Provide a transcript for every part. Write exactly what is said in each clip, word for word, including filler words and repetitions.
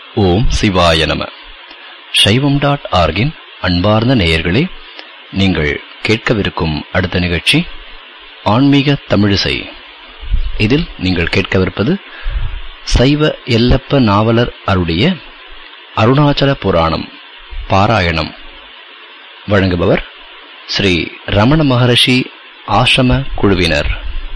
ஓம் சிவாய நம. சைவம் டாட் ஆர்கின் அன்பார்ந்த நேயர்களே, நீங்கள் கேட்கவிருக்கும் அடுத்த நிகழ்ச்சி ஆன்மீக தமிழிசை. இதில் நீங்கள் கேட்கவிருப்பது சைவ எல்லப்ப நாவலர் அருடைய அருணாச்சல புராணம் பாராயணம். வழங்குபவர் ஸ்ரீ ரமண மகரிஷி ஆசிரம குழுவினர்.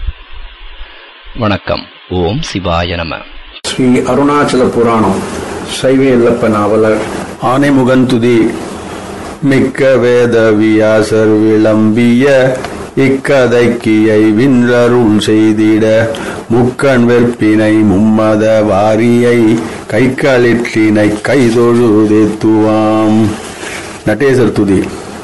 வணக்கம். ஓம் சிவாய நம. ஸ்ரீ அருணாச்சல புராணம் சைவ எல்லப்ப நாவலர் ஆனைமுகன் துதி. மிக்க வேத வியாசர் விளம்பிய இக்கதைக்கியை வின்றருள் செய்திட முக்கண் வெற்பினை மும்மத வாரியை கைக்களிற்றினை கைதொழுதெத்துவாம். நடேசர் துதி.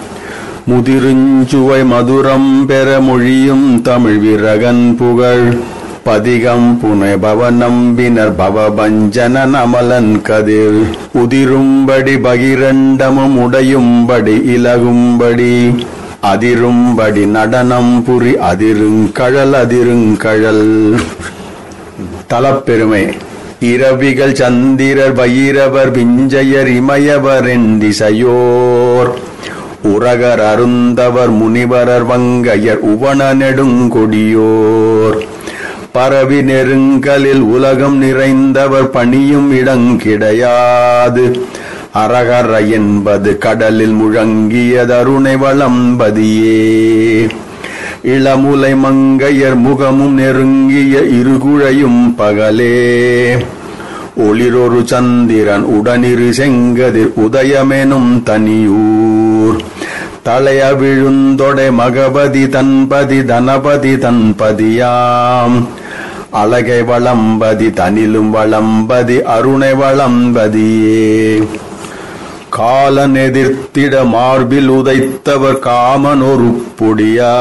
முதிருஞ்சுவை மதுரம் பெற மொழியும் தமிழ் விரகன் புகழ் பதிகம் புனை பவநம்பினர் பவபஞ்சன அமலன் கதிர் உதிரும்படி பகிரண்டமும் உடையும்படி இலகும்படி அதிரும்படி நடனம் புரி அதிருங்கழல் அதிருங்கழல். தலப்பெருமை. இரவிகள் சந்திரர் பைரவர் விஞ்சையர் இமயவர் எந்திசையோர் உரகர் அருந்தவர் முனிவரர் வங்கையர் உவன நெடுங்கொடியோர் பரவி நெருங்கலில் உலகம் நிறைந்தவர் பணியும் இடங்கிடையாது அரகர என்பது கடலில் முழங்கிய தருணை வளம்பதியே. இளமுலை மங்கையர் முகமும் நெருங்கிய இருகுழையும் பகலே ஒளிரொரு சந்திரன் உடனிரு செங்கதிர் உதயமெனும் தனியூர் தலைய விழுந்தொடை மகபதி தன்பதி தனபதி தன்பதியாம் அழகை வளம்பதி தனிலும் வளம்பதி அருணை வளம்பதியே. காலன் எதிர்த்திட மார்பில் உதைத்தவர் காமன் ஒரு பொடியா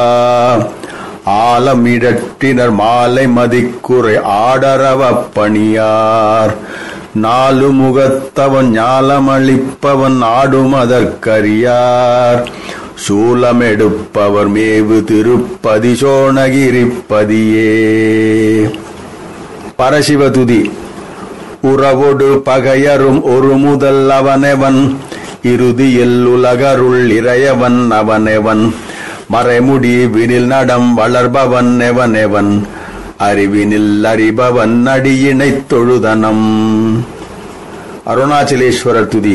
ஆலமிடற்றினர் மாலை மதிக்குறை ஆடரவ பணியார் நாலு முகத்தவன் ஞாலமளிப்பவன் ஆடும் அதற்கரியார் சூலமெடுப்பவர் மேவு திருப்பதி சோணகிரிப்பதியே. பரசிவதுதி. உறவொடு பகையரும் ஒரு முதல் அவனவன் இறுதியில் உலகருள் இறையவன் அவனவன் மறைமுடி வினில் நடம் வளர்பவன் எவனெவன் அறிவினில் அறிபவன் அடியினை தொழுதனம். அருணாச்சலேஸ்வரர் துதி.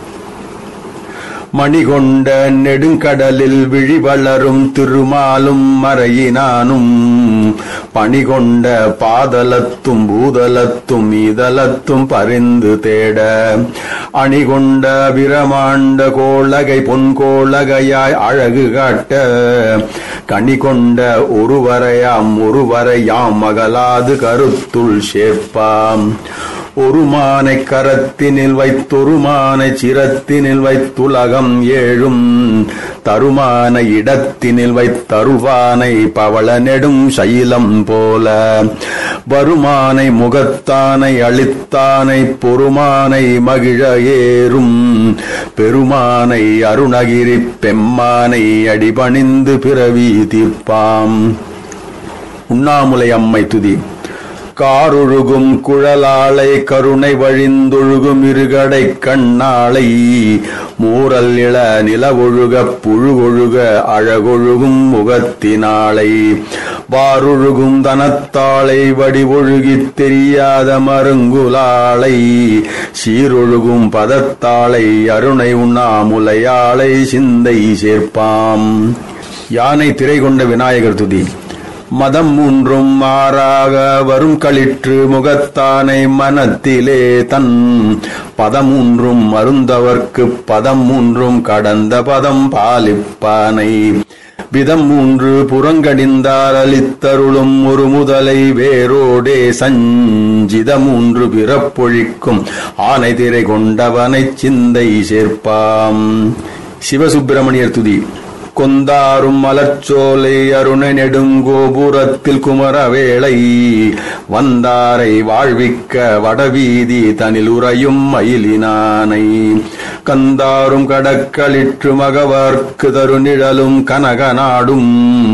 மணிகொண்ட நெடுங்கடலில் விழி வளரும் திருமாலும் மறையினானும் பணிகொண்ட பாதலத்தும் பூதலத்தும் மீதலத்தும் பரிந்து தேட அணிகொண்ட பிரமாண்ட கோளகை பொன்கோளகையாய் அழகு காட்ட கணிகொண்ட ஒருவரையாம் ஒருவரையாம் மகளாது கருத்துள் சேர்ப்பாம். ஒரு மானை கரத்தினில் வைத்தொருமானை சிரத்தினில் வைத்துலகம் ஏழும் தருமானை இடத்தினில் வைத்தருவானை பவள நெடும் சைலம் போல வருமானை முகத்தானை அளித்தானை பொறுமானை மகிழ ஏறும் பெருமானை அருணகிரி பெம்மானை அடிபணிந்து பிறவி தீர்ப்பாம். உண்ணாமுலை அம்மை துதி. காரொழுகும் குழலாளை கருணை வழிந்தொழுகும் இருகடை கண்ணாளை மூரல் இள நிலவொழுக புழுகொழுக அழகொழுகும் முகத்தினாளை வாரொழுகும் தனத்தாளை வடிவொழுகித் தெரியாத மருங்குலாளை சீரொழுகும் பதத்தாளை அருணை உண்ணாமுலையாளை சிந்தை சேர்ப்பாம். யானை திரை கொண்ட விநாயகர் துதி. மதம் மூன்றும் மாறாக வரும் களிற்று முகத்தானை மனத்திலே தன் பதமூன்றும் அருந்தவர்க்கு பதம் மூன்றும் கடந்த பதம் பாலிப்பானை விதம் மூன்று புறங்கடிந்தார் அளித்தருளும் ஒரு முதலை வேரோடே சஞ்சித மூன்று பிறப்பொழிக்கும் ஆனை திரை கொண்டவனை சிந்தை சேர்ப்பாம். சிவசுப்பிரமணியர் துதி. கொந்தாரும் மலர்ச்சோலை அருணை நெடுங்கோபுரத்தில் குமரவேளை வந்தாரை வாழ்விக்க வடவீதி தனில் உறையும் மயிலினானை கந்தாரும் கடக்களிற்று மகவர்க்கு தருநிழலும் கனகநாடும்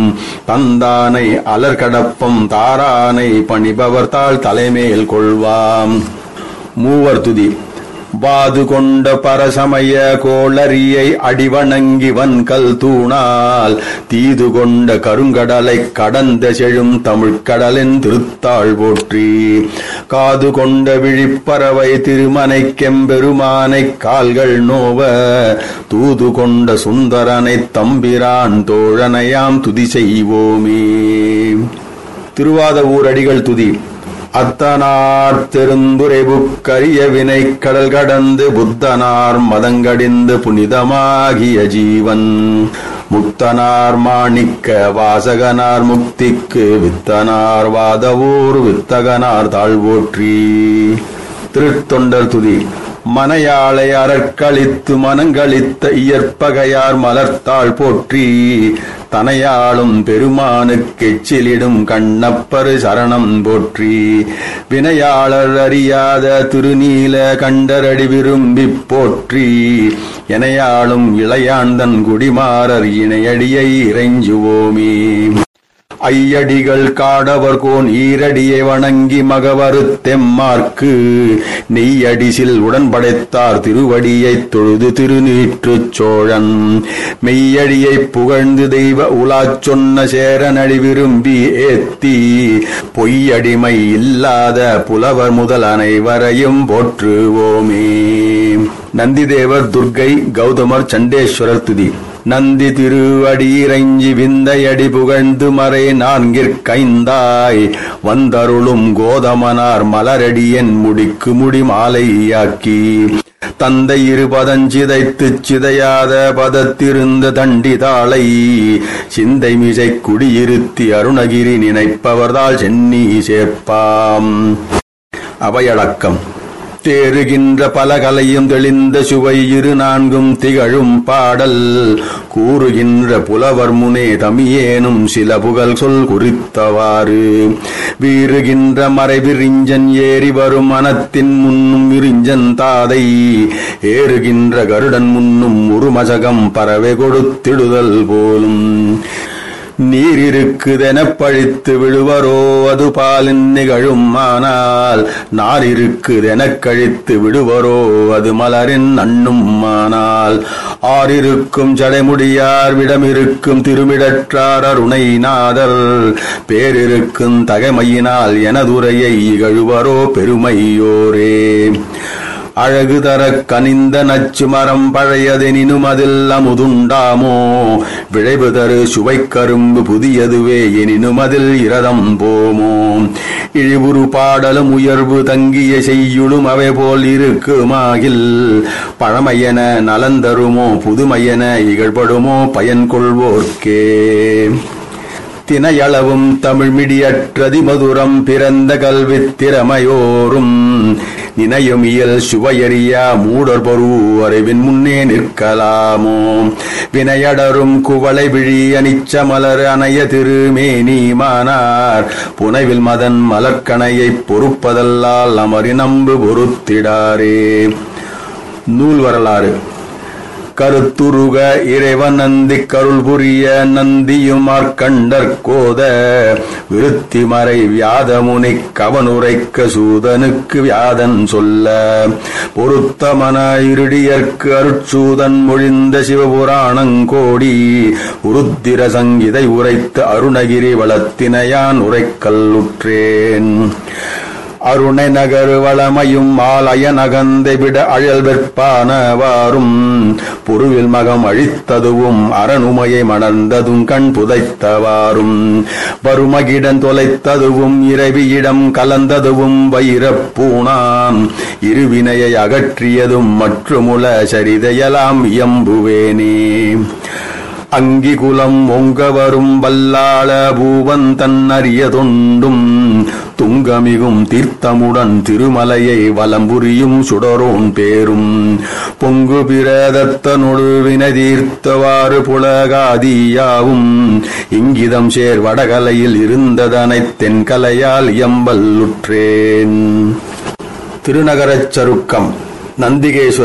தந்தானை அலர்கடப்பம் தாரானை பணிபவர் தாள் தலைமேல் கொள்வாம். மூவர் துதி. வாது கொண்ட பரசமய கோளரியை அடிவணங்கி வன்கல் தூணால் தீது கொண்ட கருங்கடலை கடந்த செழும் தமிழ்கடலின் திருத்தாள் போற்றி. காது கொண்ட விழிப்பறவை திருமனை கெம்பெருமானை கால்கள் நோவ தூது கொண்ட சுந்தரனை தம்பிரான் தோழனையாம் துதி செய்வோமே. திருவாதவூர் அடிகள் துதி. அத்தனார் தெருந்துரைபுக்கரிய வினை கடல் கடந்து புத்தனார் மதங்கடிந்து புனிதமாகிய ஜீவன் முத்தனார் மாணிக்க வாசகனார் முக்திக்கு வித்தனார் வாதவூர் வித்தகனார் தாழ்வோற்றி. திருத்தொண்டர் துதி. மனையாளை அறக்களித்து மனங்களித்த இயற்பகையார் மலர்த்தாள் போற்றி. தனையாளும் பெருமானுக்கு எச்சிலிடும் கண்ணப்பரு சரணம் போற்றி. வினையாளர் அறியாத திருநீல கண்டரடி விரும்பி போற்றி. எனையாளும் இளையாந்தன் குடிமாறர் இணையடியை இறைஞ்சுவோமே. ஐயடிகள் காடவர் கோன் ஈரடியை வணங்கி மகவரு தெம்மார்க்கு நெய்யடிசில் உடன்படைத்தார் திருவடியைத் தொழுது திருநீற்றுச் சோழன் மெய்யடியை புகழ்ந்து தெய்வ உலாச் சொன்ன சேரனடி விரும்பி ஏத்தி பொய்யடிமை இல்லாத புலவர் முதல் அனைவரையும் போற்றுவோமே. நந்திதேவர், துர்க்கை, கௌதமர், சண்டேஸ்வரர் துதி. நந்தி திருவடியிறைஞ்சி விந்தையடி புகழ்ந்து மறை நான்கிற்கைந்தாய் வந்தருளும் கோதமனார் மலரடியன் முடிக்கு முடி மாலையாக்கி தந்தை இருபதஞ்சிதைத்துச் சிதையாத பதத்திருந்த தண்டிதாளை சிந்தை மிசை குடியிருத்தி அருணகிரி நினைப்பவர்தால் சென்னி சேர்ப்பாம். அவையடக்கம். தேறுகின்ற பலகலையும் தெளிந்த சுவை இரு நான்கும் திகழும் பாடல் கூறுகின்ற புலவர் முனே தமியேனும் சில புகழ் சொல் குறித்தவாறு வீறுகின்ற மறைவிரிஞ்சன் ஏறி வரும் மனத்தின் முன்னும் விரிஞ்சன் தாதை ஏறுகின்ற கருடன் முன்னும் உருமசகம் பறவை கொடுத்திடுதல் போலும் நீரிருக்குதெனப் பழித்து விழுவரோ அது பாலின் நிகழும் ஆனால் நாரிருக்குதெனக் கழித்து விடுவரோ அது மலரின் அண்ணும் ஆனால் ஆரிருக்கும் ஜடைமுடியார் விடமிருக்கும் திருமிடற்றார் அருணை நாதர் பேரிருக்கும் தகைமையினால் எனதுரையை இகழுவரோ பெருமையோரே. அழகு தர கனிந்த நச்சு மரம் பழையதெனினும் அதில் அமுதுண்டாமோ விளைவு தரு சுவை கரும்பு புதியதுவே எனினும் அதில் இரதம் போமோ இழிவுறு பாடலும் உயர்வு தங்கிய செய்யுளும் அவை போல் இருக்குமாகில் பழமையென நலந்தருமோ புதுமையென இகழ்படுமோ பயன் கொள்வோர்க்கே. தினையளவும் தமிழ் மிடியற்றதி மதுரம் பிறந்த கல்வி திறமையோரும் நினையும் இயல் சுவையறியா மூடர் பொரு அறிவின் முன்னே நிற்கலாமோ வினையடரும் குவளை விழி அனிச்ச மலர் அணைய திருமேனி மானார் புனைவில் மதன் மலர்கணையை பொறுப்பதல்லால் அமரி நம்பு பொறுத்திடாரே. நூல் வரலாறு. கருத்துருக இறைவன் நந்தி கருள் புரிய நந்தியும் ஆர்கண்டற் கோத விருத்தி மறை வியாதமுனை கவனுரைக்க சூதனுக்கு வியாதன் சொல்ல பொருத்தமன இருடியற்கு அருட்சூதன் மொழிந்த சிவபுராணங்கோடி உருத்திர சங்கிதை உரைத்து அருணகிரி வளத்தினையான் உரைக்கல்லுற்றேன். அருணை நகர் வளமையும் ஆலய நகந்தை விட அழல் வெற்பானவாறும் பொருவில் மகம் அழித்ததுவும் அரணுமையை மணர்ந்ததும் கண் புதைத்தவாறும் வருமகிடன் தொலைத்ததுவும் இரவியிடம் கலந்ததுவும் வைரப்பூணாம் இருவினையை அகற்றியதும் மற்றுமுல சரிதையலாம் இயம்புவேனே. அங்கி குலம் ஒங்க வரும் வல்லாள பூவன் தன்னறிய தொண்டும் துங்கமிகும் தீர்த்தமுடன் திருமலையை வலம்புரியும் சுடரோன் பேரும் பொங்கு பிரதத்தனொடு வினை தீர்த்தவாறு புலகாதியாவும் இங்கிதம் சேர் வடகலையில் இருந்ததனைத் தென்கலையால் இயம்பல்லுற்றேன். திருநகரச் சருக்கம். நந்திகேஸ்வரர்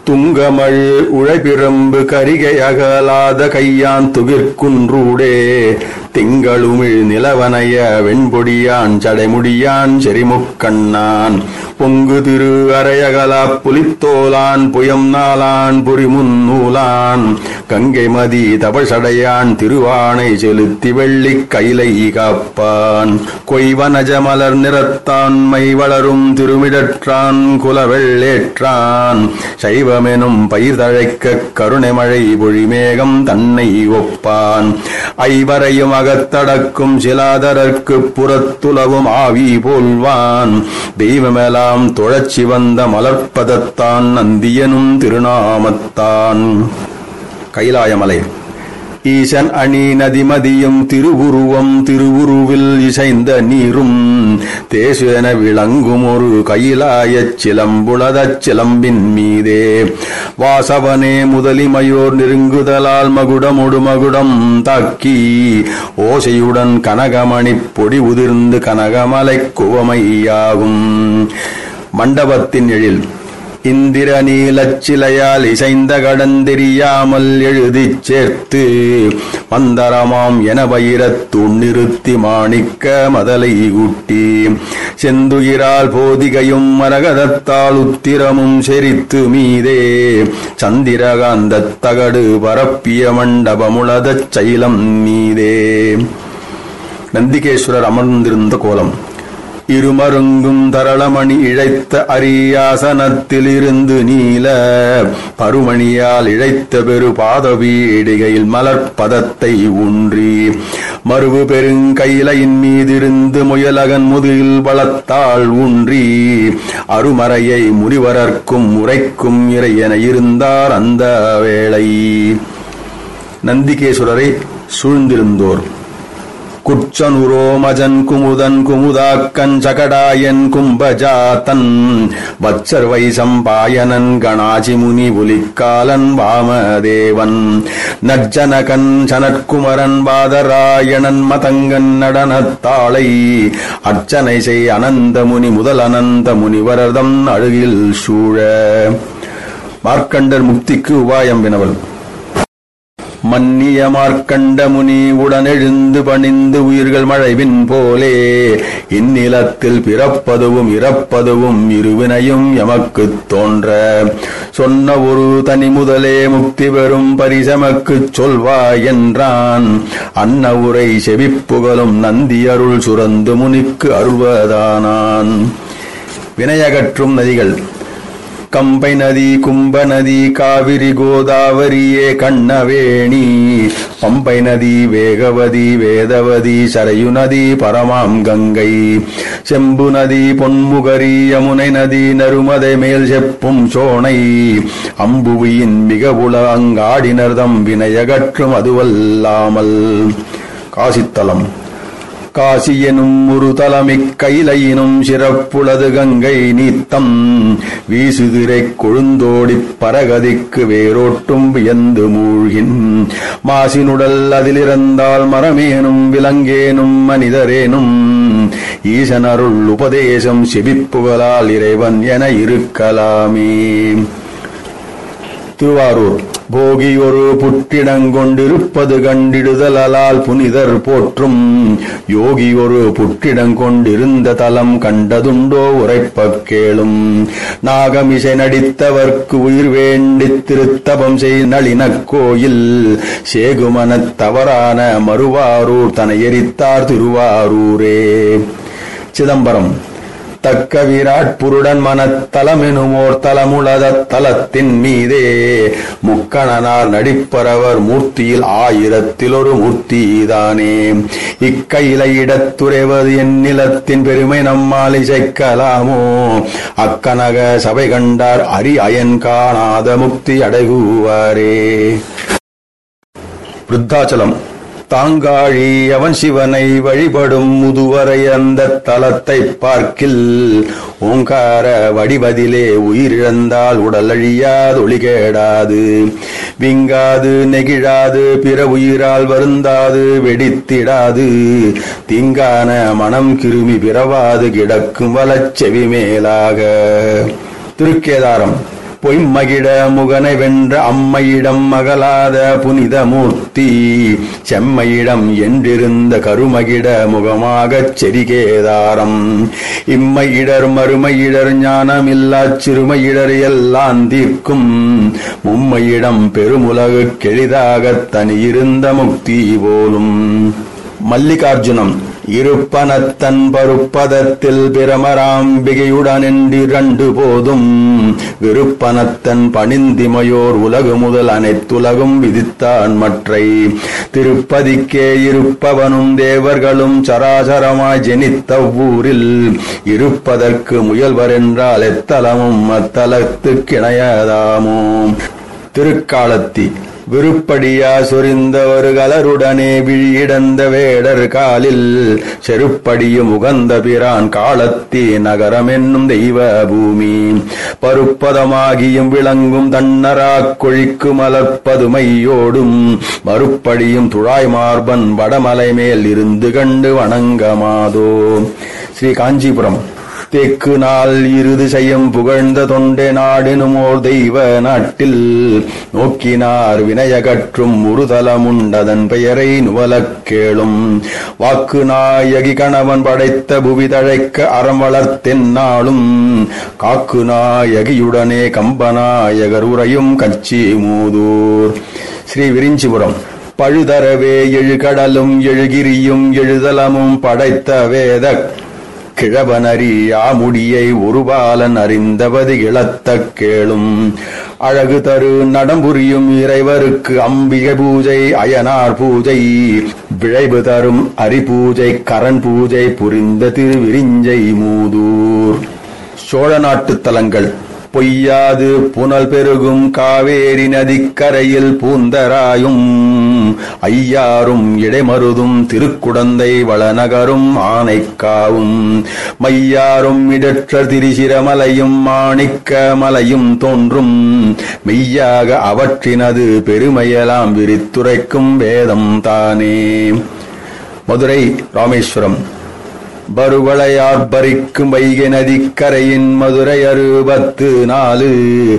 துங்கமழ் உழைப்பிரம்பு கரிகை அகலாத கையான் துகிர்குன்றூடே திங்களுமிழ் நிலவனைய வெண்பொடியான் சடைமுடியான் செறிமுக்கண்ணான் பொங்கு திரு அரையகலா புலித்தோலான் புயம் நாளான் புரிமுன்னூலான் கங்கை மதி தபசடையான் திருவானை செலுத்தி வெள்ளி கைலை காப்பான் கொய்வனஜ மலர் நிறத்தான் மை வளரும் திருமிடற்றான் குலவெள்ளேற்றான் சைவமெனும் பயிர் தழைக்க கருணை மழை பொழிமேகம் தன்னை ஒப்பான் ஐவரையும் அகத்தடக்கும் சிலாதரற்கு புறத்துலவும் ஆவி போல்வான் தெய்வமெலாம் தொழச்சி வந்த மலர்ப்பதத்தான் நந்தியனும் திருநாமத்தான். கைலாயமலை ஈசன் அணி நதிமதியும் திருவுருவம் திருவுருவில் இசைந்த நீரும் தேசு என விளங்கும் ஒரு கைலாயச் சிலம்புளதச் சிலம்பின் மீதே வாசவனே முதலிமையோர் நெருங்குதலால் மகுடமொடு மகுடம் தாக்கி ஓசையுடன் கனகமணி பொடி உதிர்ந்து கனகமலை குவமையாகும். மண்டபத்தின் எழில் இந்திர நீலச்சிலையால் இசைந்த கடந்தெரியாமல் எழுதிச் சேர்த்து மந்தரமாம் என பயிரத்துள் நிறுத்தி மாணிக்க மதலை ஊட்டி செந்துயிரால் போதிகையும் மரகதத்தால் உத்திரமும் செரித்து மீதே சந்திரகாந்தத் தகடு பரப்பிய மண்டபமுளதச் சைலம் மீதே. நந்திகேஸ்வரர் அமர்ந்திருந்த கோலம் இருமருங்கும் தரளமணி இழைத்த அரியாசனத்தில் இருந்து நீல பருமணியால் இழைத்த பெரு பாதவீடிகையில் மலர்பதத்தை ஊன்றி மருவு பெருங்கையிலையின் மீதிருந்து முயலகன் முதுகில் பலத்தால் ஊன்றி அருமறையை முனிவரர்க்கும் உரைக்கும் இறை என இருந்தார் அந்த வேளை. நந்திகேஸ்வரரை சூழ்ந்திருந்தோர் குச்சனுரோ மஜன் குமுதன் குமுதாக்கன் சகடாயன் கும்பஜாத்தன் வச்சர் வைசம்பாயனன் கணாசி முனி புலிக்காலன் வாமதேவன் நஜ்ஜனகன் சனற்குமரன் பாதராயணன் மதங்கன் நடனத்தாளை அர்ச்சனை செய் அனந்த முனி முதல் அனந்த முனிவரதம் அழுகில் சூழ. மார்க்கண்டர் முக்திக்கு உபாயம் வினவல். மன்னிய மார்க்கண்ட முனி உடனெழுந்து பணிந்து உயிர்கள் மழைவின் போலே இந்நிலத்தில் பிறப்பதுவும் இறப்பதுவும் இருவினையும் எமக்குத் தோன்ற சொன்ன ஒரு தனி முதலே முக்தி பெறும் பரிசமக்குச் சொல்வாய் என்றான். அன்ன உரை செவிப்புகழும் நந்தி அருள் சுரந்து முனிக்கு அருள்வதானான். வினையகற்றும் நதிகள் கம்பை நதி கும்ப நதி காவிரி கோதாவரியே கண்ணவேணி பம்பை நதி வேகவதி வேதவதி சரையு நதி பரமாம் கங்கை செம்பு நதி பொன்முகரி யமுனை நதி நருமதை மேல் செப்பும் சோனை அம்புவியின் மிக உல அங்காடினர்தம் வினையகற்றும் அதுவல்லாமல். காசித்தலம் காசி எனும் ஒரு தலமிக் கைலையினும் சிறப்புளது கங்கை நீத்தம் வீசுதிரை கொழுந்தோடிப் பரகதிக்கு வேரோட்டும் வியந்து மூழ்கின் மாசினுடல் அதிலிருந்தால் மரமேனும் விலங்கேனும் மனிதரேனும் ஈசனருள் உபதேசம் செபிப்புகளால் இறைவன் என இருக்கலாமே. திருவாரூர் போகி ஒரு புற்றிடங்கொண்டிருப்பது கண்டிடுதலால் புனிதர் போற்றும் யோகி ஒரு புற்றிடங்கொண்டிருந்த தலம் கண்டதுண்டோ உரைப்பக் கேளும். நாகமிசை நடித்தவர்க்கு உயிர் வேண்டித் திருத்தபம் செய் நளினக் கோயில் சேகுமனத் தவறான மறுவாரூர் தனை எரித்தார் திருவாரூரே. சிதம்பரம் தக்க விராட் புருடன் மனத்தலமெனுமோர் தலமுளத தலத்தின் மீதே முக்கணனார் நடிப்பரவர் மூர்த்தியில் ஆயிரத்தில் ஒரு மூர்த்திதானே. இக்கையிலை இடத்துறைவது என் நிலத்தின் பெருமை நம்மால் இசைக்கலாமோ அக்கனக சபை கண்டார் அரி அயன் காணாத முக்தி அடைகுவாரே. விருத்தாச்சலம் தாங்காழி அவன் சிவனை வழிபடும் முதுவரை அந்த தலத்தை பார்க்கில் ஓங்கார வடிவதிலே உயிரிழந்தால் உடல் அழியாது ஒளிகேடாது விங்காது நெகிழாது பிற உயிரால் வருந்தாது வெடித்திடாது தீங்கான மனம் கிருமி பிறவாது கிடக்கும் வலச்செவி மேலாக. திருக்கேதாரம் பொய்மகிட முகனை வென்ற அம்மையிடம் மகளாத புனிதமூர்த்தி செம்மையிடம் என்றிருந்த கருமகிட முகமாகச் செரிகேதாரம் இம்மையிடர் மறுமையிடர் ஞானமில்லாச் சிறுமையிடர் எல்லாம் தீர்க்கும் மும்மையிடம் பெருமுலகு கெளிதாகத் தனியிருந்த முக்தி போலும். மல்லிகார்ஜுனம் இருப்பனத்தன் பருப்பதத்தில் பிரமராம்பிகையுடனென்றிரண்டு போதும் விருப்பனத்தன் பணிந்திமையோர் உலகு முதல் அனைத்துலகும் விதித்தான் மற்றை திருப்பதிக்கே இருப்பவனும் தேவர்களும் சராசரமாய் ஜெனித்தவ்வூரில் இருப்பதற்கு முயல்வரென்றால் எத்தலமும் அத்தலத்துக்கிணையதாமோ. திருக்காலத்தி விருப்படியா சொரிந்த ஒரு கலருடனே விழியிடந்த வேடர் காலில் செருப்படியும் உகந்த பிரான் காலத்தி நகரம் என்னும் தெய்வ பூமி பருப்பதமாகியும் விளங்கும் தன்னராக் கொழிக்கு மலர்ப்பதுமையோடும் மறுப்படியும் துழாய் மார்பன் வடமலை மேல் இருந்து கண்டு வணங்கமாதோ. ஸ்ரீ காஞ்சிபுரம் தெற்கு நாள் இருது செய்யும் புகழ்ந்த தொண்டை நாடெனுமோர் தெய்வ நாட்டில் நோக்கினார் வினயகற்றும் உருதலமுண்டதன் பெயரை நுவலக் கேளும் வாக்கு நாயகி கணவன் படைத்த புவி தழைக்க அறம் வளர்த்தென்னாளும் காக்கு நாயகியுடனே கம்பநாயகர் உரையும் கச்சி மூதூர். ஸ்ரீ விரிஞ்சிபுரம் பழுதரவே எழுகடலும் எழுகிரியும் எழுதலமும் படைத்த வேத கிழவனரி ஆமுடியை ஒருபாலன் அறிந்தவது இழத்த கேளும் அழகு தரு நடம்புரியும் இறைவருக்கு அம்பிகை பூஜை அயனார் பூஜை விளைவு தரும் அரிபூஜை கரண் பூஜை புரிந்த திருவிரிஞ்சை மூதூர். சோழ நாட்டு தலங்கள் பொய்யாது புனல் பெருகும் காவேரி நதிக்கரையில் பூந்தராயும் ஐயாரும் இடைமருதும் திருக்குடந்தை வளநகரும் ஆனைக்காவும் மையாரும் இடற்ற திரிசிரமலையும் மாணிக்க மலையும் தோன்றும் மெய்யாக அவற்றினது பெருமையெல்லாம் விரித்துரைக்கும் வேதம் தானே. மதுரை ராமேஸ்வரம் பருவளையார்பரிக்கும் வைகை நதிக்கரையின் மதுரை அறுபத்து நாலு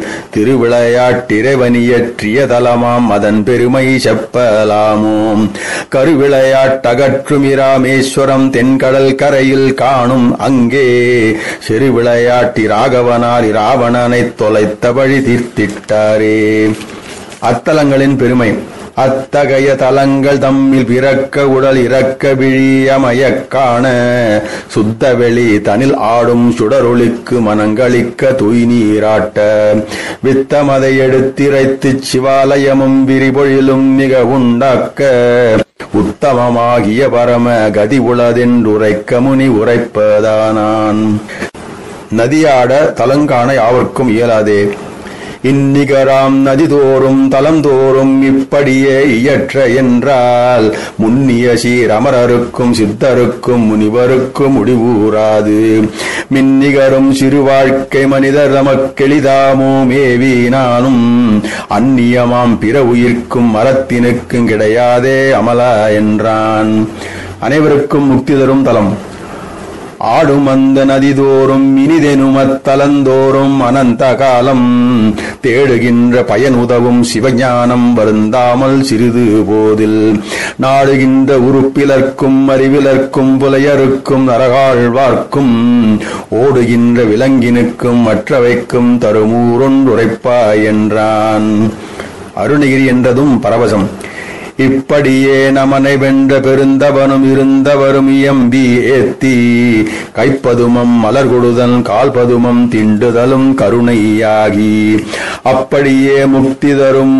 திருவிளையாட்டிறைவனியற்றிய தலமாம் அதன் பெருமை செப்பலாமோம். கருவிளையாட்டகற்றும் இராமேஸ்வரம் தென்கடல் கரையில் காணும் அங்கே சிறுவிளையாட்டி ராகவனார் இராவணனை தொலைத்த வழி தீர்த்திட்டாரே. அத்தலங்களின் பெருமை அத்தகைய தலங்கள் தம்மில் பிறக்க உடல் இறக்க விழியமயக் காண சுத்த வெளி தனில் ஆடும் சுடரொளிக்கு மனங்களிக்க தூய் நீராட்ட வித்தமதை எடுத்திரைத்து சிவாலயமும் விரிபொழிலும் மிக உண்டாக்க உத்தமமாகிய பரம கதி உளதென்றுரைக்க முனி உரைப்பதானான். நதியாட தலங்காண யாவர்க்கும் இயலாதே. இந்நிகராம் நதிதோறும் தலந்தோறும் இப்படியே இயற்ற என்றால் முன்னிய சீர் அமரருக்கும் சித்தருக்கும் முனிவருக்கும் முடிவூராது. மின்னிகரும் சிறு வாழ்க்கை மனிதர் தமக்கெளிதாமோ மேவி நானும் அந்நியமாம் பிற உயிர்க்கும் மரத்தினுக்கும் கிடையாதே அமலா என்றான். அனைவருக்கும் முக்தி தரும் தலம் ஆடும் அந்த நதிதோறும் இனிதெனுமத்தலந்தோறும் அனந்த காலம் தேடுகின்ற பயன் உதவும் சிவஞானம் வருந்தாமல் சிறிது போதில் நாடுகின்ற உறுப்பிலர்க்கும் அறிவிலர்க்கும் புலையருக்கும் நரகாழ்வார்க்கும் ஓடுகின்ற விலங்கினுக்கும் மற்றவைக்கும் தருமூரொன்றுரைப்பாய் என்றான். அருணகிரி என்றதும் பரவசம். இப்படியே நமனை வென்ற பெருந்தவனும் இருந்தவரும் இயம்பி ஏத்தி கைப்பதுமம் மலர் கொடுதல் கால்பதுமம் திண்டுதலும் கருணையாகி அப்படியே முக்தி தரும்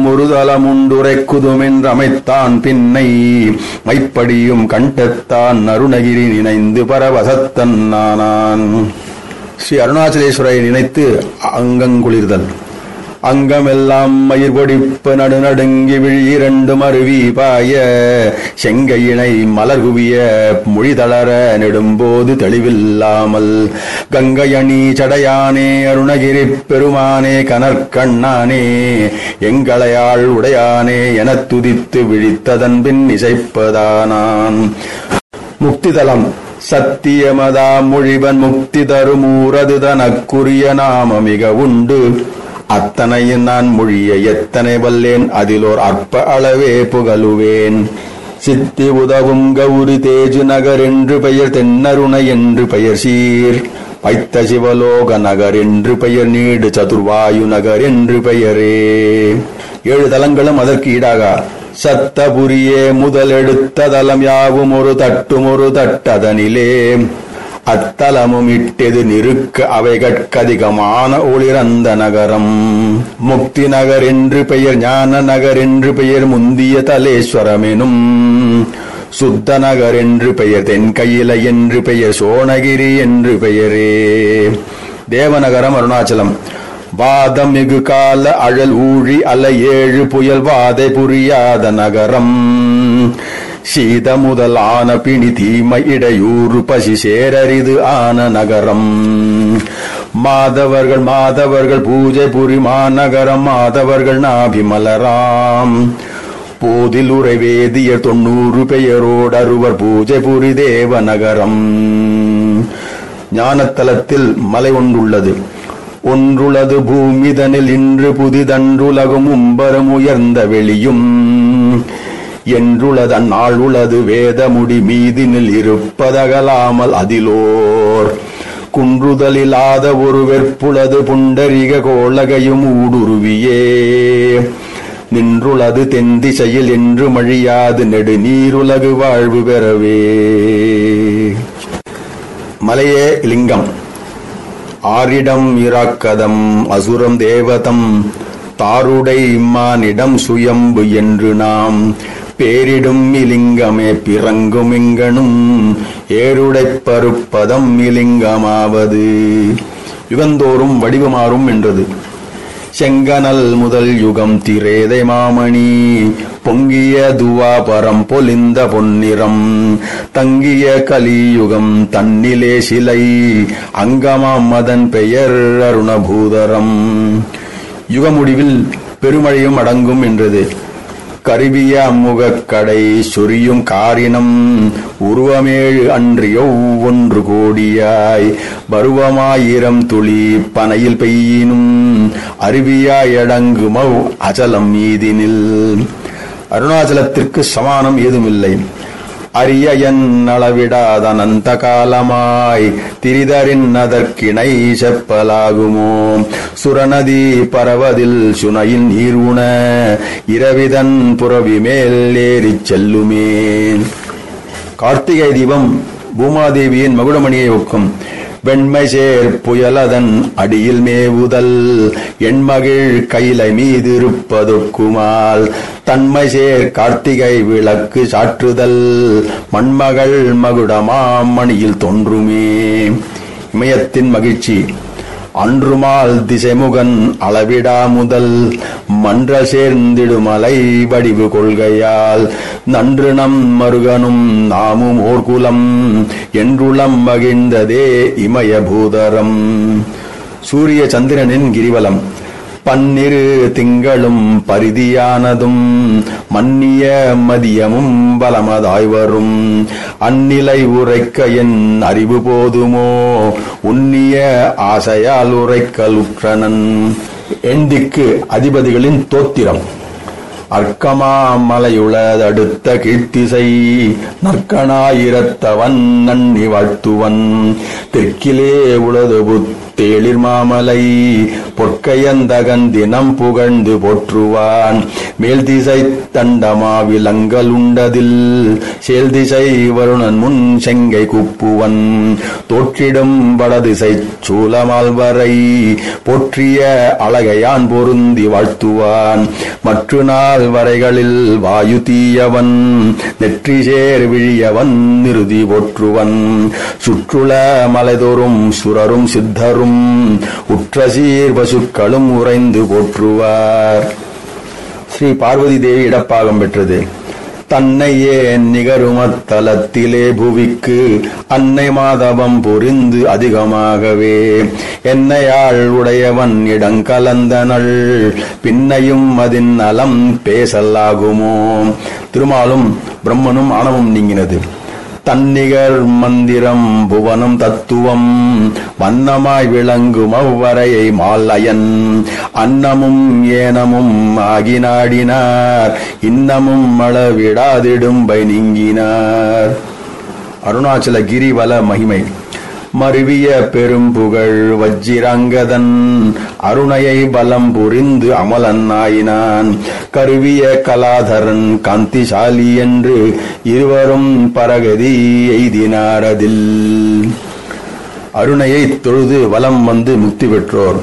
ஒருதலமுண்டுரைக்குதுமென்றமைத்தான் பின்னை மைப்படியும் கண்டத்தான் அருணகிரி நினைந்து பரவசத்தன் நானான். ஸ்ரீ அருணாச்சலேஸ்வரை நினைத்து அங்கங்குளிர்தல். அங்கமெல்லாம் மயிர் பொடிப்பு நடுநடுங்கி விழி இரண்டு மருவி பாய செங்கையினை மலர் குவிய மொழி தளர நெடும்போது தெளிவில்லாமல் கங்கையணி சடையானே அருணகிரி பெருமானே கனற்கண்ணானே எங்களையாள் உடையானே எனத் துதித்து விழித்ததன் பின் இசைப்பதானான். முக்திதலம் சத்தியமதா மொழிவன் முக்தி தருமூரது தனக்குரிய நாம மிக உண்டு அத்தனையும் நான் மொழிய எத்தனை வல்லேன் அதிலோர் அற்ப அளவே புகழுவேன். சித்தி உதவும் கௌரி தேஜு நகர் என்று பெயர் தென்னருணை என்று பெயர் சீர் வைத்த சிவலோக நகர் என்று பெயர் நீடு சதுர்வாயு நகர் என்று பெயரே. ஏழு தலங்களும் அதற்கு ஈடாக. சத்தபுரியே முதல் எடுத்த தலம் யாவும் ஒரு தட்டும் ஒரு தட்டதனிலே அத்தலமும் இட்டெது நிறுக்க அவை கற்கதிகமான ஒளிரந்த நகரம். முக்தி நகர் என்று பெயர் ஞான நகர் என்று பெயர் முந்திய தலேஸ்வரமெனும் சுத்த நகர் என்று பெயர் தென்கையில என்று பெயர் சோணகிரி என்று பெயரே. தேவநகரம் அருணாச்சலம். வாதம் மிகு கால அழல் ஊழி அல ஏழு புயல் வாதை புரியாத நகரம். சீத முதல் ஆன பிணி தீமை இடையூறு பசி சேரரிது ஆன நகரம். மாதவர்கள் மாதவர்கள் பூஜை புரி மாநகரம் மாதவர்கள் நாபிமலராம். போதில் உரை வேதியர் தொண்ணூறு பெயரோடு அறுவர் பூஜை புரி தேவநகரம். ஞானத்தலத்தில் மலை ஒன்றுள்ளது. ஒன்றுளது பூமிதனில் இன்று புதிதன்றுலகும் உம்பரும் உயர்ந்த வெளியும் என்றுளது அந்நாள் உளது வேதமுடி மீதினில் இருப்பதகலாமல் அதிலோர் குன்றுதலில்லாத ஒரு வெற்புளது புண்டரிக கோளகையும் ஊடுருவியே நின்றுளது தென்திசையில் என்று மழியாது நெடு நீருலகு வாழ்வு பெறவே. மலையே லிங்கம். ஆரிடம் இராக்கதம் அசுரம் தேவதம் தாருடை மானிடம் சுயம்பு என்று நாம் பேரிடும் இலிங்கமே பிறங்கும் இங்கனும் ஏருடை பருப்பதம் இலிங்கமாவது. யுகந்தோறும் வடிவமாறும் என்றது. செங்கனல் முதல் யுகம் திரேதை மாமணி பொங்கிய துவாபரம் பொலிந்த பொன்னிறம் தங்கிய கலியுகம் தன்னிலே சிலை அங்கமாம் அதன் பெயர் அருணபூதரம். யுகமுடிவில் பெருமழையும் அடங்கும் என்றது. கருவிய முகக்கடை சொரியும் காரினம் உருவமேழு அன்றியோ ஒன்று கோடியாய் பருவமாயிரம் துளி பனையில் பெய்யினும் அருவியாய் அடங்குமவ் அச்சலம் மீதினில். அருணாச்சலத்திற்கு சமானம் ஏதுமில்லை. அரிய என் அளவிடாத அனந்த காலமாய் திரிதரின் அதற்கிணை செப்பலாகுமோ. சுரநதி பரவதில் சுனையின் நீர் உண இரவிதன் புறவி மேல் ஏறிச் செல்லுமே. கார்த்திகை தீபம் பூமாதேவியின் மகுடமணியை ஒக்கும். வெண்மை சேர் புயலதன் அடியில் மேவுதல் எண்மகிழ் கைலை மீதிருப்பதொக்குமால் தன்மை சேர் கார்த்திகை விளக்கு சாற்றுதல் மண்மகள் மகுடமாம் மணியில் தோன்றுமே. இமயத்தின் மகிழ்ச்சி. அன்றுமால் திசைமுகன் அளவிடா முதல் மன்ற சேர்ந்திடுமலை வடிவு கொள்கையால் நன்று நம் மருகனும் நாமும் ஓர்குலம் என்றுளம் மகிழ்ந்ததே இமயபூதரம். சூரிய சந்திரனின் கிரிவலம். பன்னிரு திங்களும் பரிதியானதும் மன்னிய மதியமும் பலமதாய் வரும் அந்நிலை உரைக்க என் அறிவு போதுமோ உன்னிய ஆசையால் உரைக்கலுற்றனன். எண்டிக்கு அதிபதிகளின் தோத்திரம். அர்க்கமா மலையுளதடுத்த கீர்த்திசை நற்கனாயிரத்தவன் நன்னி வாழ்த்துவன் தெற்கிலே உளது புத்தேளிர் மாமலை பொற்கையந்தகன் தினம் புகழ்ந்து போற்றுவான். மேல் திசை தண்டமா விலங்கல் உண்டதில் சேல் திசை வருணன் முன் செங்கை குப்புவன் தோற்றிடும் வடதிசை சூலமால்வரை போற்றிய அழகையான் பொருந்தி வாழ்த்துவான். மற்ற நாள் வரைகளில் வாயு தீயவன் நெற்றி சேர் விழியவன் நிறுதி போற்றுவன். சுற்றுல மலைதோறும் சுரரும் சித்தரும் உற்ற சீர் பசுக்களும் உறைந்து போற்றுவார். ஸ்ரீ பார்வதி தேவி இடப்பாகம் பெற்றது. தன்னையே நிகருமத்தலத்திலே புவிக்கு அன்னை மாதவம் புரிந்து அதிகமாகவே என்னையாள் உடையவன் இடங்கலந்தனள் பின்னையும் அதின் நலம் பேசலாகுமோ. திருமாலும் பிரம்மனும் ஆணவம் நீங்கினது. தன்னிகர் மந்திரம் புவனம் தத்துவம் வண்ணமாய் விளங்கும் அவ்வரையை மாலயன் அன்னமும் ஏனமும் ஆகி நாடினார் இன்னமும் அளவிடாதிடும்பை நீங்கினார். அருணாச்சல கிரிவல மகிமை. மருவிய பெரும்புகழ் வஜ்ஜிரங்கதன் அருணையை பலம் புரிந்து அமலன் ஆயினான். கருவிய கலாதரன் காந்திசாலி என்று இருவரும் பரகதி எய்தினாரதில். அருணையை தொழுது வலம் வந்து முக்தி பெற்றோர்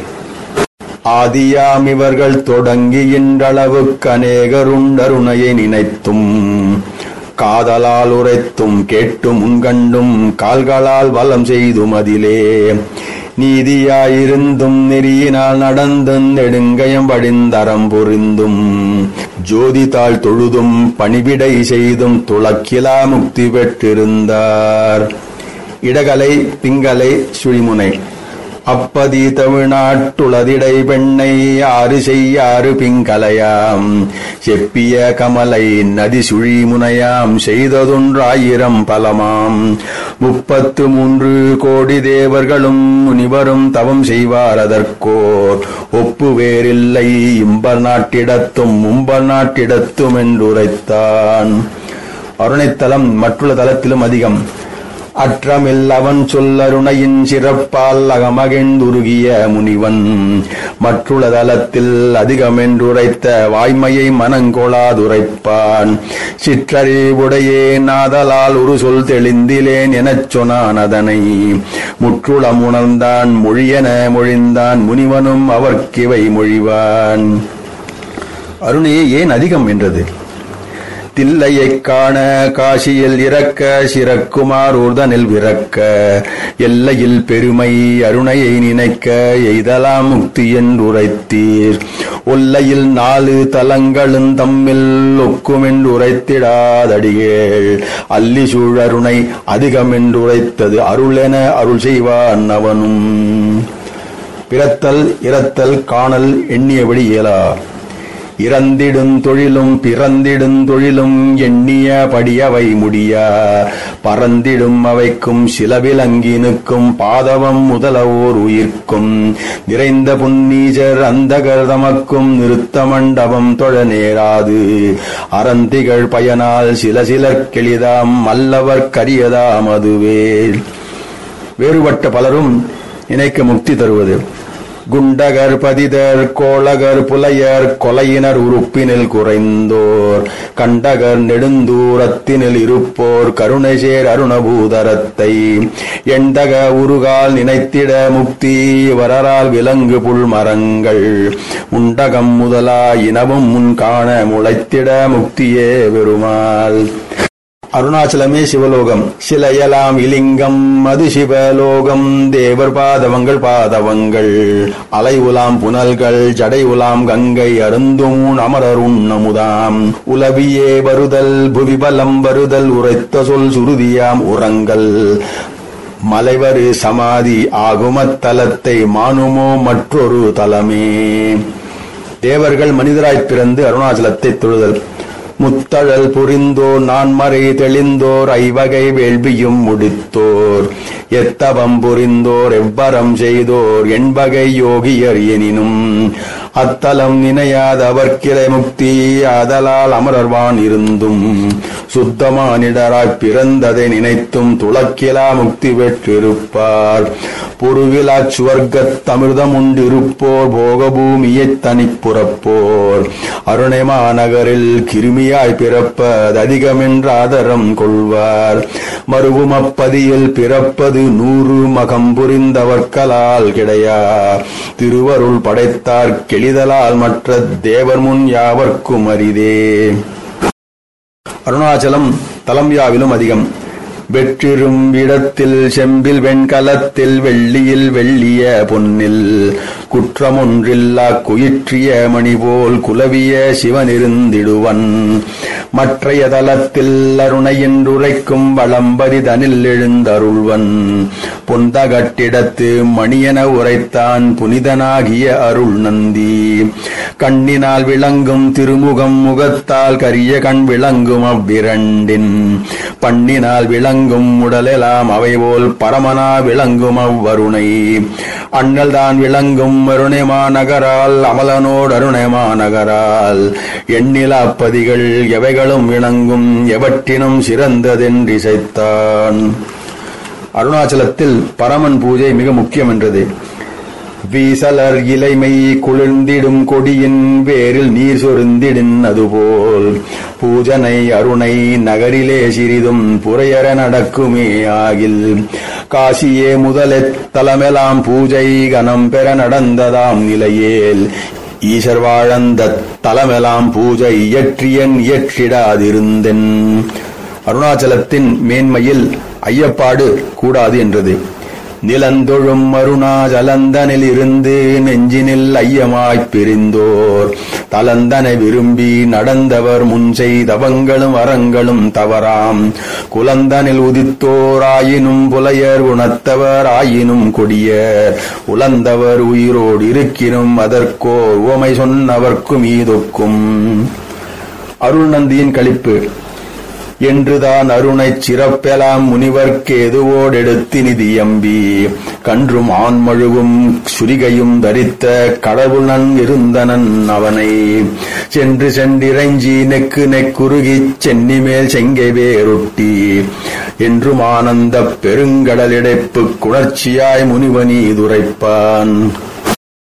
ஆதியாம் இவர்கள் தொடங்கி இன்றளவுக்கு அநேகருண்டருணையை நினைத்தும் காதலால் உரைத்தும் கேட்டும் உண்கண்டும் கால்களால் வலம் செய்தும் அதிலே நீதியாயிருந்தும் நெறியினால் நடந்தும் நெடுங்கயம் படிந்தரம் புரிந்தும் ஜோதிதாள் தொழுதும் பணிவிடை செய்தும் துளக்கிலா முக்தி பெற்றிருந்தார். இடகலை பிங்கலை சுழிமுனை. அப்பதி தமிழ்நாட்டுளதிடை பெண்ணை ஆறு செய்யாறு பிங்கலையாம் செப்பிய கமலை நதி சுழிமுனையாம் செய்ததொன்றாயிரம் பலமாம். முப்பத்து மூன்று கோடி தேவர்களும் முனிவரும் தவம் செய்வார் அதற்கோர் ஒப்பு வேறில்லை இம்பர் நாட்டிடத்தும் மும்பர் நாட்டிடத்தும் என்றுரைத்தான். அருணைத்தலம் மற்றுள்ள தலத்திலும் அதிகம். அற்றமில் அவன் சொல்லருணையின் சிறப்பால் அகமகிழ்ந்துருகிய முனிவன் மற்றுள்ள தலத்தில் அதிகமென்றுரைத்த வாய்மையை மனங்கொளாதுரைப்பான். சிற்றறிவுடையே நாதலால் ஒரு சொல் தெளிந்திலேன் எனச் சொன்னான் அதனை முற்றுளம் உணர்ந்தான் மொழியென மொழிந்தான் முனிவனும் அவர்க்கிவை மொழிவான். அருணையே ஏன் அதிகம் என்றது? தில்லையைக் காண காசியில் இறக்க சிறக்குமார் ஊர்தனில் விறக்க எல்லையில் பெருமை அருணையை நினைக்க எய்தலாம் முக்தி என்றுரைத்தீர். ஒல்லையில் நாலு தலங்களும் தம்மில் ஒக்குமென்றுரைத்திடாதடியேள் அல்லி சூழருணை அதிகமென்றுரைத்தது அருளென அருள் செய்வான் அவனும். பிறத்தல் இறத்தல் காணல் எண்ணியபடி இயலா. இறந்திடும் தொழிலும் பிறந்திடும் தொழிலும் எண்ணிய படியவை முடியா பறந்திடும் அவைக்கும் சிலவிலங்கினுக்கும் பாதவம் முதலவோர் உயிர்க்கும் நிறைந்த புன்னீசர் அந்தகர் தமக்கும் நிறுத்த மண்டபம் தொழ நேராது அறந்திகள் பயனால் சில சிலர்க்கெளிதாம் அல்லவர் கரியதாம் அதுவே. வேறுபட்ட பலரும் நினைக்க முக்தி தருவது. குண்டகர் பதிதர் கோளகர் புலையர் கொலையினர் உறுப்பினில் குறைந்தோர் கண்டகர் நெடுந்தூரத்தினில் இருப்போர் கருணை சேர் அருணபூதரத்தை எண்டக உருகால் நினைத்திட முக்தி வரரால் விலங்கு புல் மரங்கள் உண்டகம் முதலா இனவும் முன் காண முளைத்திட முக்தியே பெருமாள். அருணாச்சலமே சிவலோகம். சிலையலாம் இலிங்கம் அது சிவலோகம். தேவர் பாதவங்கள் பாதவங்கள் அலை உலாம் புனல்கள் ஜடை உலாம் கங்கை அருந்தும் அமரர் உண்ணமுதாம் உலவியே வருதல் புவிபலம் வருதல் உரைத்த சொல் சுருதியாம் உரங்கள் மலைவரு சமாதி ஆகுமத்தலத்தை மானுமோ மற்றொரு தலமே. தேவர்கள் மனிதராய்ப் பிறந்து அருணாச்சலத்தை தொழுதல். முத்தழல் புரிந்தோர் நான்மறை தெளிந்தோர் ஐவகை வேள்வியும் முடித்தோர் எத்தவம் புரிந்தோர் எவ்வரம் செய்தோர் என்பகை யோகியர் எனினும் அத்தலம் நினையாத அவர்க்கிளை முக்தி ஆதலால் அமரர்வான் இருந்தும் சுத்தமானிடராய் பிறந்ததை நினைத்தும் துளக்கிலா முக்தி பெற்றிருப்பார். புருவிலா சுவர்க்கத் தமிர்தம் உண்டிருப்போர் போகபூமியைத் தனிப்புறப்போர் அருணை மாநகரில் கிருமியாய் பிறப்பது அதிகமென்ற ஆதரம் கொள்வார். மறுவும் அப்பதியில் பிறப்பது நூறு மகம் புரிந்தவர்களால் கிடையா திருவருள் படைத்தார் கெளிதலால் மற்ற தேவர் முன் யாவர்க்கும் அரிதே. அருணாச்சலம் தலம் யாவிலும் அதிகம். வெற்றிரும் இடத்தில் செம்பில் வெண்கலத்தில் வெள்ளியில் வெள்ளிய பொன்னில் குற்றமொன்றில்லா குயிற்றிய மணிபோல் குலவிய சிவனிருந்திடுவன் மற்றைய தலத்தில் அருணை என்றுரைக்கும் வளம்பரி தனில் எழுந்தருள்வன் பொந்தகட்டிடத்து மணியென உரைத்தான் புனிதனாகிய அருள் நந்தி கண்ணினால் விளங்கும் திருமுகம் முகத்தால் கரிய கண் விளங்கும் அவ்விரண்டின் பண்ணினால் விளங்கும் உடலெல்லாம் அவைபோல் பரமனா விளங்கும் அவ்வருணை அண்ணல் தான் விளங்கும் அருணமா நகரால் அமலனோடு அருணமா நகரால் எண்ணிலாப்பதிகள் எவைகளும் விளங்கும் எவற்றினும் சிறந்ததென்றிசைத்தான். அருணாச்சலத்தில் பரமன் பூஜை மிக முக்கியம் என்றது. வீசலர் இலைமை குளிர்ந்திடும் கொடியின் வேரில் நீர் சொருந்திடின் அதுபோல் பூஜனை அருணை நகரிலே சிறிதும் புரையற நடக்குமே ஆகில் காசியே முதலே தலமெலாம் பூஜை கனம் பெற நடந்ததாம் நிலையேல் ஈசர் வாழந்த தலமெலாம் பூஜை இயற்றியன் இயற்றிடாதிருந்தென். அருணாச்சலத்தின் மேன்மையில் ஐயப்பாடு கூடாது என்றது. நிலந்தொழும் அருணாச்சலந்தனில் இருந்து நெஞ்சினில் ஐயமாய்ப் பிரிந்தோர் தலந்தனை விரும்பி நடந்தவர் முன்செய் தவங்களும் அறங்களும் தவறாம் குலந்தனில் உதித்தோர் ஆயினும் புலையர் உணர்த்தவர் ஆயினும் கொடியர் உலந்தவர் உயிரோடு இருக்கினும் அதற்கோர் உவமை சொன்னவர்க்கும் ஈதொக்கும். அருள்நந்தியின் களிப்பு என்றுதான் அருணைச் சிறப்பெலாம் முனிவர்க்கு எதுவோடெடுத்து நிதியம்பி கன்றும் ஆண்மழுவும் சுரிகையும் தரித்த கடவுள் நன் இருந்தனன் அவனை சென்று சென்றிறைஞ்சி நெக்கு நெக்குருகிச் சென்னி மேல் செங்கை வேரொட்டி என்றும் ஆனந்தப் பெருங்கடலிடைப்புக் குணர்ச்சியாய் முனிவனி துரைப்பான்.